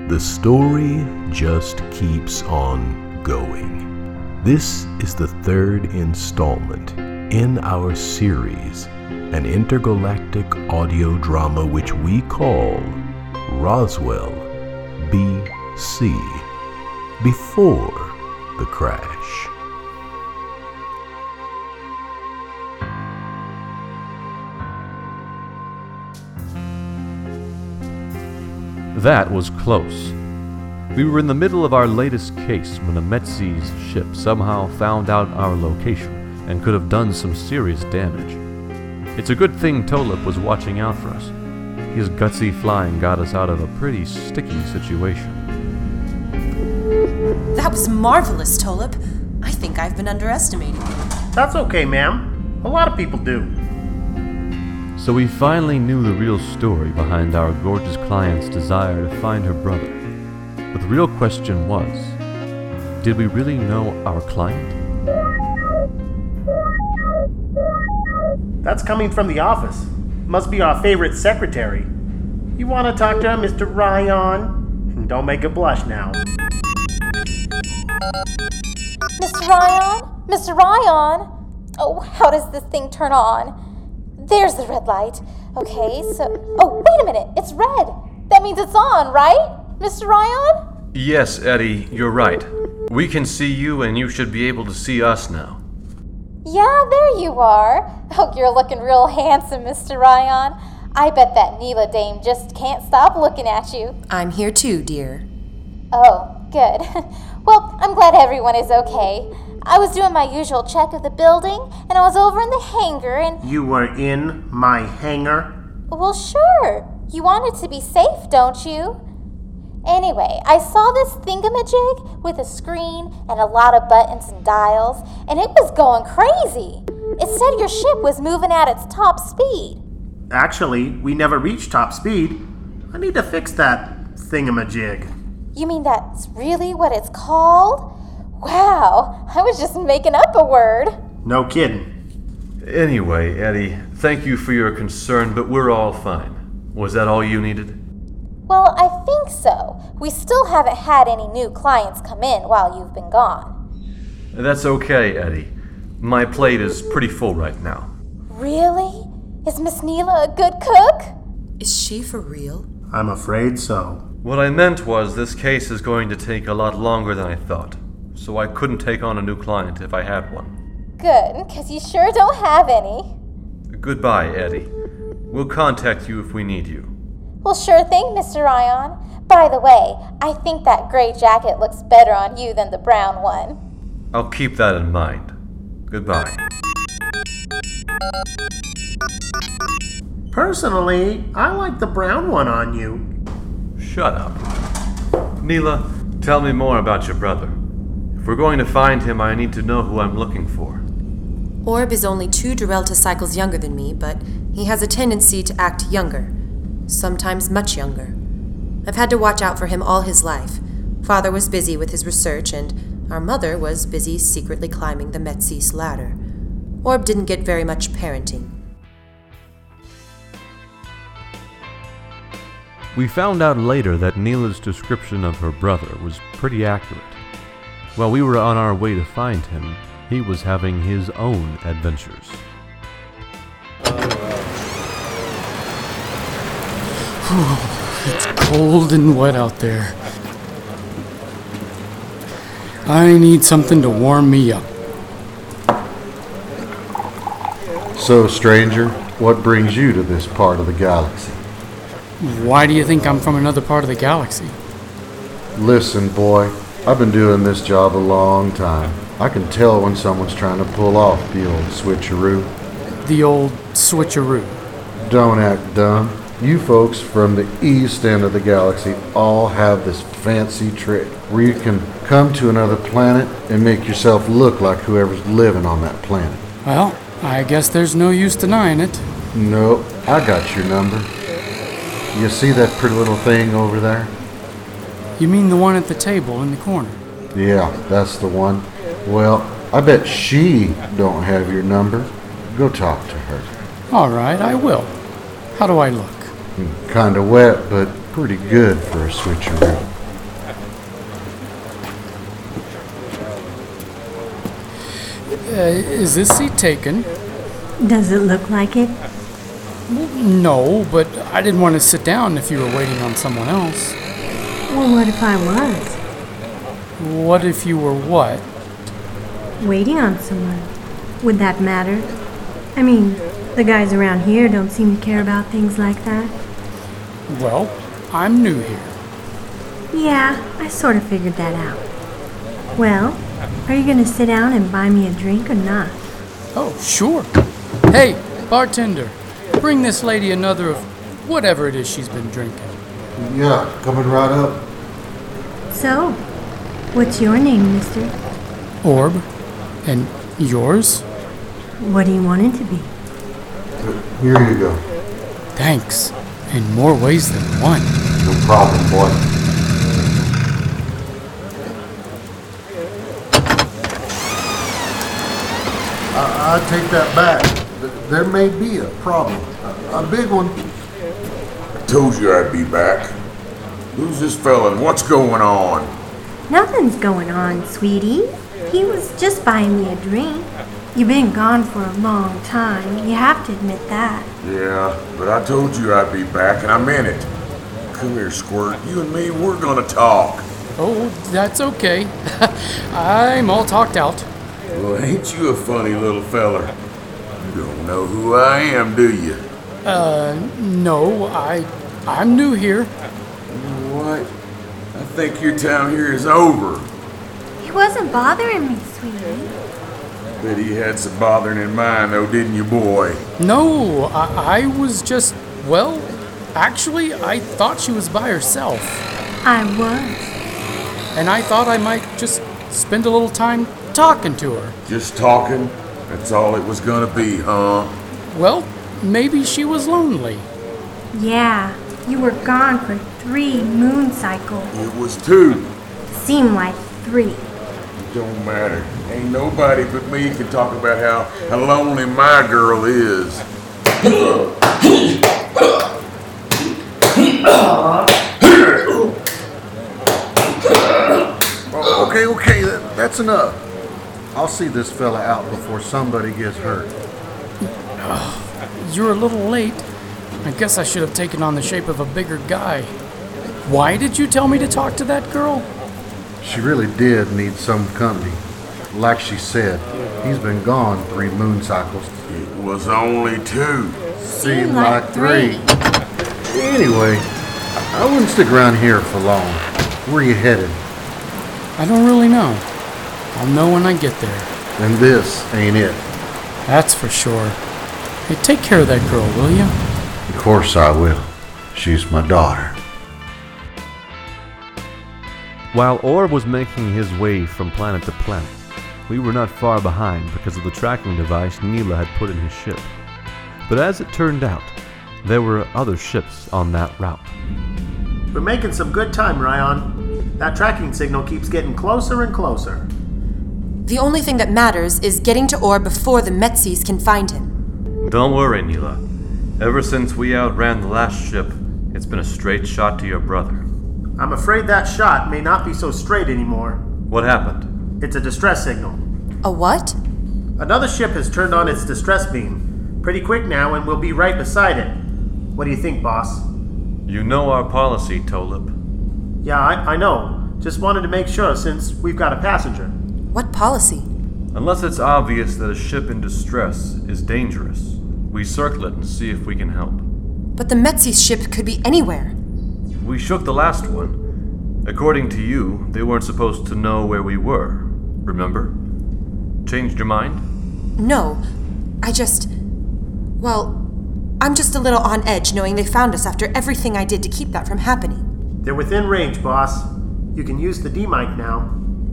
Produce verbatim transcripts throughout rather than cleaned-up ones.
The story just keeps on going. This is the third installment in our series, an intergalactic audio drama which we call Roswell, B C, Before the Crash. That was close. We were in the middle of our latest case when a Metzi's ship somehow found out our location and could have done some serious damage. It's a good thing Tolip was watching out for us. His gutsy flying got us out of a pretty sticky situation. That was marvelous, Tolip. I think I've been underestimating you. That's okay, ma'am. A lot of people do. So we finally knew the real story behind our gorgeous client's desire to find her brother. But the real question was, did we really know our client? That's coming from the office. Must be our favorite secretary. You want to talk to him, Mister Ryan? Don't make it blush now. Mister Ryan? Mister Ryan? Oh, how does this thing turn on? There's the red light. Okay, so... Oh, wait a minute. It's red. That means it's on, right? Mister Ryan? Yes, Eddie, you're right. We can see you and you should be able to see us now. Yeah, there you are. Oh, you're looking real handsome, Mister Ryan. I bet that Neela dame just can't stop looking at you. I'm here too, dear. Oh, good. Well, I'm glad everyone is okay. I was doing my usual check of the building, and I was over in the hangar, and... You were in my hangar? Well, sure. You want it to be safe, don't you? Anyway, I saw this thingamajig with a screen and a lot of buttons and dials, and it was going crazy. It said your ship was moving at its top speed. Actually, we never reached top speed. I need to fix that thingamajig. You mean that's really what it's called? Wow, I was just making up a word. No kidding. Anyway, Eddie, thank you for your concern, but we're all fine. Was that all you needed? Well, I think so. We still haven't had any new clients come in while you've been gone. That's okay, Eddie. My plate is pretty full right now. Really? Is Miss Neela a good cook? Is she for real? I'm afraid so. What I meant was this case is going to take a lot longer than I thought, so I couldn't take on a new client if I had one. Good, because you sure don't have any. Goodbye, Eddie. We'll contact you if we need you. Well, sure thing, Mister Ryan. By the way, I think that gray jacket looks better on you than the brown one. I'll keep that in mind. Goodbye. Personally, I like the brown one on you. Shut up. Neela, tell me more about your brother. If we're going to find him, I need to know who I'm looking for. Orb is only two Durelta cycles younger than me, but he has a tendency to act younger. Sometimes much younger. I've had to watch out for him all his life. Father was busy with his research, and our mother was busy secretly climbing the Metzi's ladder. Orb didn't get very much parenting. We found out later that Neela's description of her brother was pretty accurate. While we were on our way to find him, he was having his own adventures. It's cold and wet out there. I need something to warm me up. So, stranger, what brings you to this part of the galaxy? Why do you think I'm from another part of the galaxy? Listen, boy, I've been doing this job a long time. I can tell when someone's trying to pull off the old switcheroo. The old switcheroo. Don't act dumb. You folks from the east end of the galaxy all have this fancy trick where you can come to another planet and make yourself look like whoever's living on that planet. Well, I guess there's no use denying it. Nope, I got your number. You see that pretty little thing over there? You mean the one at the table in the corner? Yeah, that's the one. Well, I bet she don't have your number. Go talk to her. All right, I will. How do I look? Kinda wet, but pretty good for a switcheroo. is this seat taken? Does it look like it? No, but I didn't want to sit down if you were waiting on someone else. Well, what if I was? What if you were what? Waiting on someone. Would that matter? I mean, the guys around here don't seem to care about things like that. Well, I'm new here. Yeah, I sort of figured that out. Well, are you going to sit down and buy me a drink or not? Oh, sure. Hey, bartender, bring this lady another of whatever it is she's been drinking. Yeah, coming right up. So, what's your name, mister? Orb. And yours? What do you want it to be? Here you go. Thanks. In more ways than one. No problem, boy. I, I take that back. There may be a problem. A, a big one. I told you I'd be back. Who's this fella and what's going on? Nothing's going on, sweetie. He was just buying me a drink. You've been gone for a long time. You have to admit that. Yeah, but I told you I'd be back, and I meant it. Come here, Squirt. You and me, we're gonna talk. Oh, that's okay. I'm all talked out. Well, ain't you a funny little feller? You don't know who I am, do you? Uh, no, I... I'm new here. What? I think your time here is over. He wasn't bothering me, sweetie. Bet he had some bothering in mind, though, didn't you, boy? No, I, I was just... Well, actually, I thought she was by herself. I was. And I thought I might just spend a little time talking to her. Just talking? That's all it was gonna be, huh? Well, maybe she was lonely. Yeah, you were gone for three moon cycles. It was two. Seemed like three. It don't matter. Ain't nobody but me can talk about how, how lonely my girl is. Oh, okay, okay, that, that's enough. I'll see this fella out before somebody gets hurt. You're a little late. I guess I should have taken on the shape of a bigger guy. Why did you tell me to talk to that girl? She really did need some company. Like she said, he's been gone three moon cycles. It was only two. Seemed like three. Anyway, I wouldn't stick around here for long. Where are you headed? I don't really know. I'll know when I get there. And this ain't it. That's for sure. Hey, take care of that girl, will you? Of course I will. She's my daughter. While Orb was making his way from planet to planet, we were not far behind because of the tracking device Neela had put in his ship. But as it turned out, there were other ships on that route. We're making some good time, Ryan. That tracking signal keeps getting closer and closer. The only thing that matters is getting to Orb before the Metsies can find him. Don't worry, Neela. Ever since we outran the last ship, it's been a straight shot to your brother. I'm afraid that shot may not be so straight anymore. What happened? It's a distress signal. A what? Another ship has turned on its distress beam. Pretty quick now, and we'll be right beside it. What do you think, boss? You know our policy, Tolip. Yeah, I, I know. Just wanted to make sure since we've got a passenger. What policy? Unless it's obvious that a ship in distress is dangerous, we circle it and see if we can help. But the Metsies ship could be anywhere. We shook the last one. According to you, they weren't supposed to know where we were. Remember? Changed your mind? No. I just... Well, I'm just a little on edge knowing they found us after everything I did to keep that from happening. They're within range, boss. You can use the D-mic now.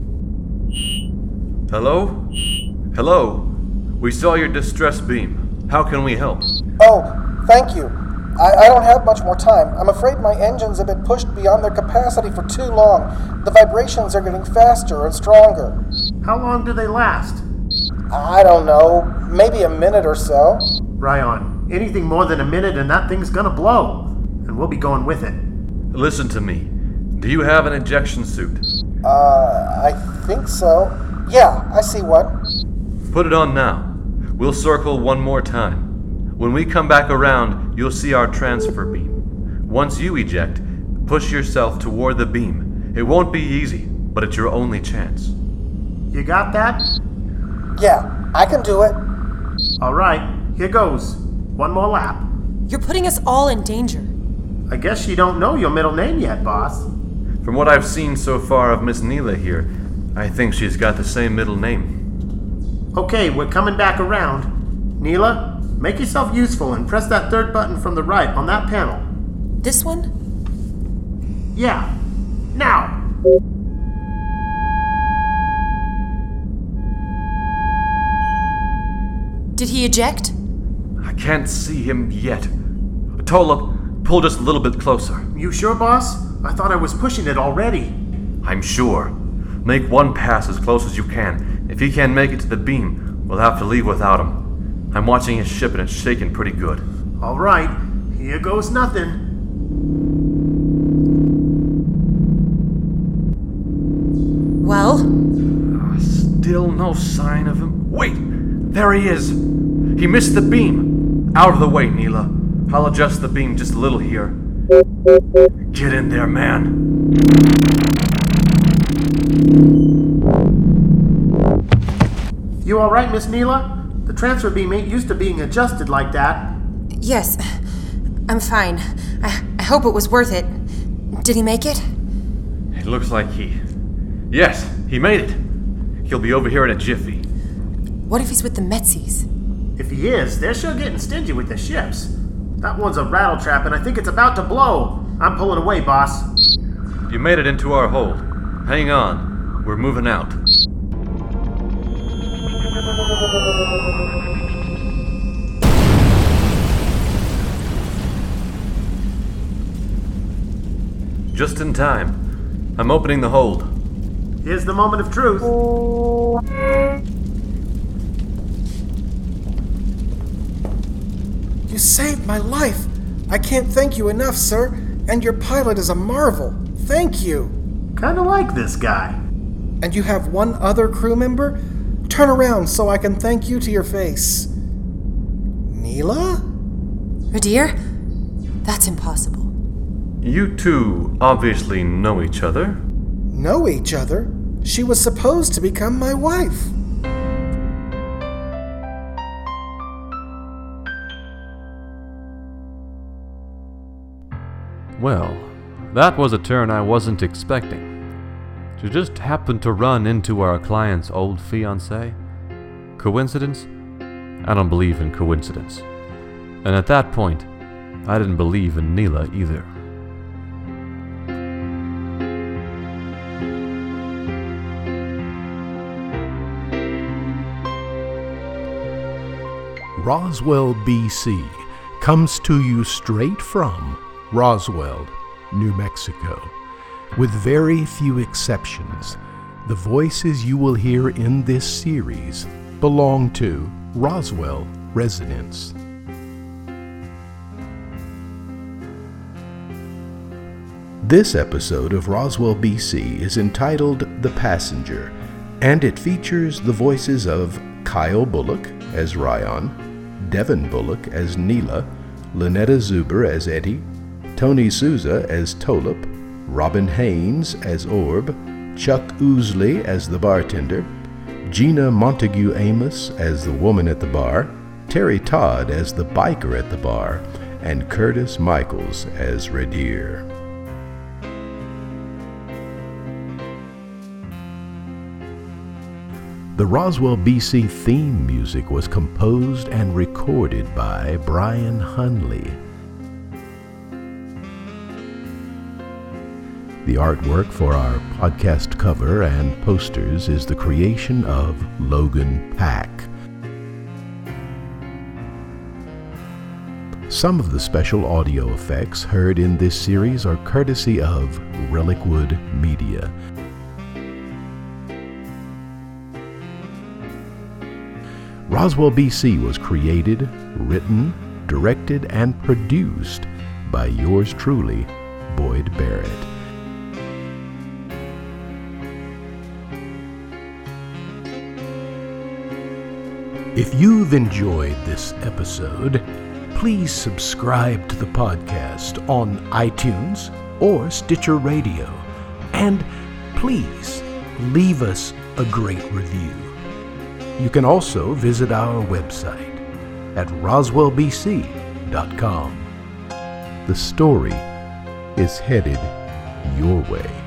Hello? Hello? We saw your distress beam. How can we help? Oh, thank you. I, I don't have much more time. I'm afraid my engines have been pushed beyond their capacity for too long. The vibrations are getting faster and stronger. How long do they last? I don't know. Maybe a minute or so. Ryan, anything more than a minute and that thing's gonna blow. And we'll be going with it. Listen to me. Do you have an ejection suit? Uh, I think so. Yeah, I see one. Put it on now. We'll circle one more time. When we come back around, you'll see our transfer beam. Once you eject, push yourself toward the beam. It won't be easy, but it's your only chance. You got that? Yeah, I can do it. All right, here goes. One more lap. You're putting us all in danger. I guess you don't know your middle name yet, boss. From what I've seen so far of Miss Neela here, I think she's got the same middle name. Okay, we're coming back around. Neela, make yourself useful and press that third button from the right on that panel. This one? Yeah. Now! Did he eject? I can't see him yet. Tolop, pull just a little bit closer. You sure, boss? I thought I was pushing it already. I'm sure. Make one pass as close as you can. If he can't make it to the beam, we'll have to leave without him. I'm watching his ship and it's shaking pretty good. All right, here goes nothing. Well? Uh, still no sign of him. Wait! There he is! He missed the beam! Out of the way, Neela. I'll adjust the beam just a little here. Get in there, man. You all right, Miss Neela? The transfer beam ain't used to being adjusted like that. Yes, I'm fine. I, I hope it was worth it. Did he make it? It looks like he... Yes, he made it. He'll be over here in a jiffy. What if he's with the Metzies? If he is, they're sure getting stingy with the ships. That one's a rattle trap, and I think it's about to blow. I'm pulling away, boss. You made it into our hold. Hang on. We're moving out. Just in time. I'm opening the hold. Here's the moment of truth. You saved my life. I can't thank you enough, sir. And your pilot is a marvel. Thank you. Kinda like this guy. And you have one other crew member? Turn around so I can thank you to your face. Neela? Radir? That's impossible. You two obviously know each other. Know each other? She was supposed to become my wife. Well, that was a turn I wasn't expecting. To just happen to run into our client's old fiancée? Coincidence? I don't believe in coincidence. And at that point, I didn't believe in Neela either. Roswell, B C comes to you straight from Roswell, New Mexico. With very few exceptions, the voices you will hear in this series belong to Roswell residents. This episode of Roswell, B C is entitled The Passenger, and it features the voices of Kyle Bullock as Ryan, Devin Bullock as Neela, Lynetta Zuber as Eddie, Tony Souza as Tolop, Robin Haynes as Orb, Chuck Ousley as the bartender, Gina Montague Amos as the woman at the bar, Terry Todd as the biker at the bar, and Curtis Michaels as Radir. The Roswell, B C theme music was composed and recorded by Brian Hunley. The artwork for our podcast cover and posters is the creation of Logan Pack. Some of the special audio effects heard in this series are courtesy of Relicwood Media. Roswell, B C was created, written, directed, and produced by yours truly, Boyd Barrett. If you've enjoyed this episode, please subscribe to the podcast on iTunes or Stitcher Radio, and please leave us a great review. You can also visit our website at roswell b c dot com. The story is headed your way.